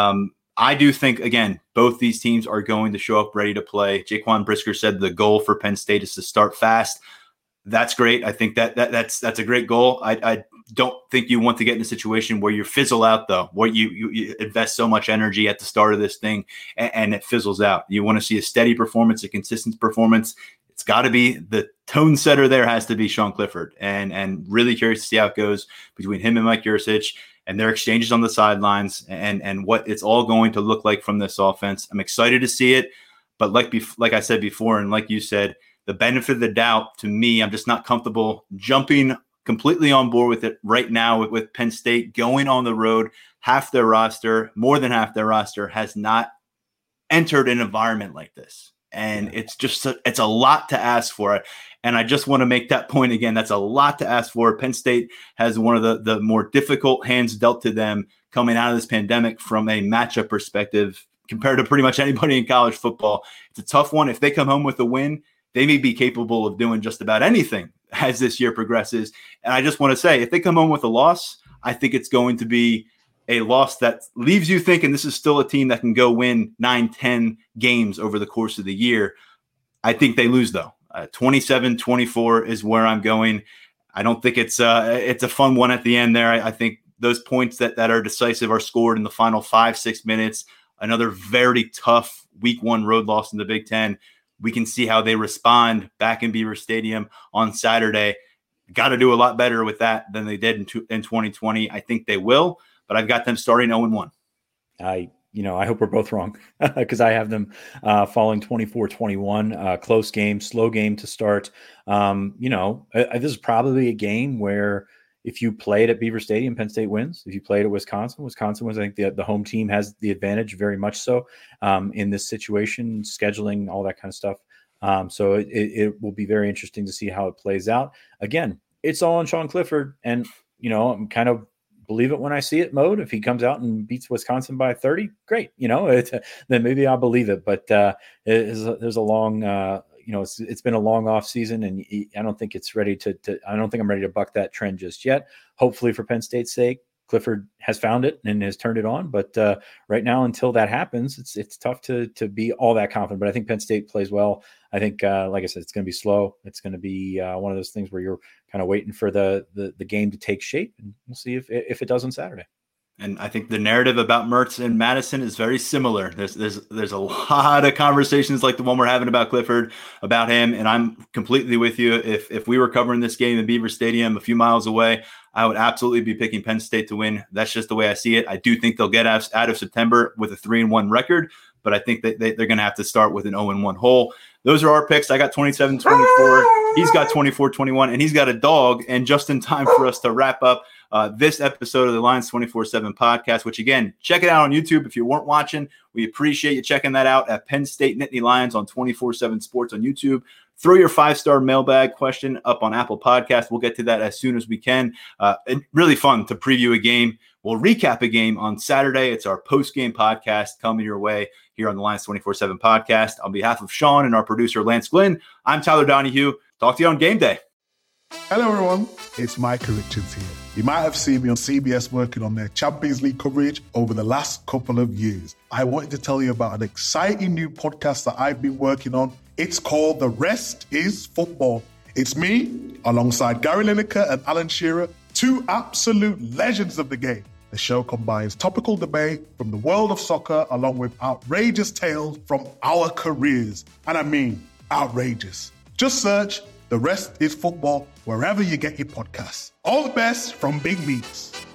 I do think, again, both these teams are going to show up ready to play. Jaquan Brisker said the goal for Penn State is to start fast. That's great. I think that's a great goal. I don't think you want to get in a situation where you fizzle out, though, where you invest so much energy at the start of this thing and it fizzles out. You want to see a steady performance, a consistent performance. It's got to be the tone setter. There has to be Sean Clifford, and really curious to see how it goes between him and Mike Yurcich and their exchanges on the sidelines and what it's all going to look like from this offense. I'm excited to see it, but like I said before, and like you said, the benefit of the doubt to me, I'm just not comfortable jumping completely on board with it right now with Penn State going on the road. More than half their roster has not entered an environment like this. And it's a lot to ask for. And I just want to make that point again. That's a lot to ask for. Penn State has one of the more difficult hands dealt to them coming out of this pandemic from a matchup perspective compared to pretty much anybody in college football. It's a tough one. If they come home with a win, they may be capable of doing just about anything as this year progresses. And I just want to say, if they come home with a loss, I think it's going to be a loss that leaves you thinking this is still a team that can go win 9-10 games over the course of the year. I think they lose, though. 27-24 is where I'm going. I don't think it's a fun one at the end there. I think those points that are decisive are scored in the final 5-6 minutes. Another very tough week 1 road loss in the Big Ten. We can see how they respond back in Beaver Stadium on Saturday. Got to do a lot better with that than they did in 2020. I think they will, but I've got them starting 0-1. I hope we're both wrong because I have them falling 24-21. Close game, slow game to start. This is probably a game where if you play it at Beaver Stadium, Penn State wins. If you play it at Wisconsin wins. I think the home team has the advantage very much so in this situation, scheduling, all that kind of stuff. So it will be very interesting to see how it plays out. Again, it's all on Sean Clifford. And, I'm kind of believe it when I see it mode. If he comes out and beats Wisconsin by 30, great. Then maybe I'll believe it. But there's a long it's been a long off season, and I don't think it's ready I don't think I'm ready to buck that trend just yet. Hopefully for Penn State's sake, Clifford has found it and has turned it on. But right now, until that happens, it's tough to be all that confident. But I think Penn State plays well. I think, like I said, it's going to be slow. It's going to be one of those things where you're kind of waiting for the game to take shape, and we'll see if it does on Saturday. And I think the narrative about Mertz and Madison is very similar. There's a lot of conversations like the one we're having about Clifford, about him, and I'm completely with you. If we were covering this game in Beaver Stadium a few miles away, I would absolutely be picking Penn State to win. That's just the way I see it. I do think they'll get out of September with a 3-1 record, but I think that they're going to have to start with an 0-1 hole. Those are our picks. I got 27-24. He's got 24-21, and he's got a dog. And just in time for us to wrap up this episode of the Lions 24/7 podcast, which, again, check it out on YouTube if you weren't watching. We appreciate you checking that out at Penn State Nittany Lions on 24/7 Sports on YouTube. Throw your 5-star mailbag question up on Apple Podcast. We'll get to that as soon as we can. And really fun to preview a game. We'll recap a game on Saturday. It's our post-game podcast coming your way here on the Lions 24/7 podcast. On behalf of Sean and our producer, Lance Glynn, I'm Tyler Donahue. Talk to you on game day. Hello, everyone. It's Micah Richards here. You might have seen me on CBS working on their Champions League coverage over the last couple of years. I wanted to tell you about an exciting new podcast that I've been working on. It's called The Rest is Football. It's me, alongside Gary Lineker and Alan Shearer, two absolute legends of the game. The show combines topical debate from the world of soccer along with outrageous tales from our careers. And I mean outrageous. Just search The Rest is Football wherever you get your podcasts. All the best from Big Meats.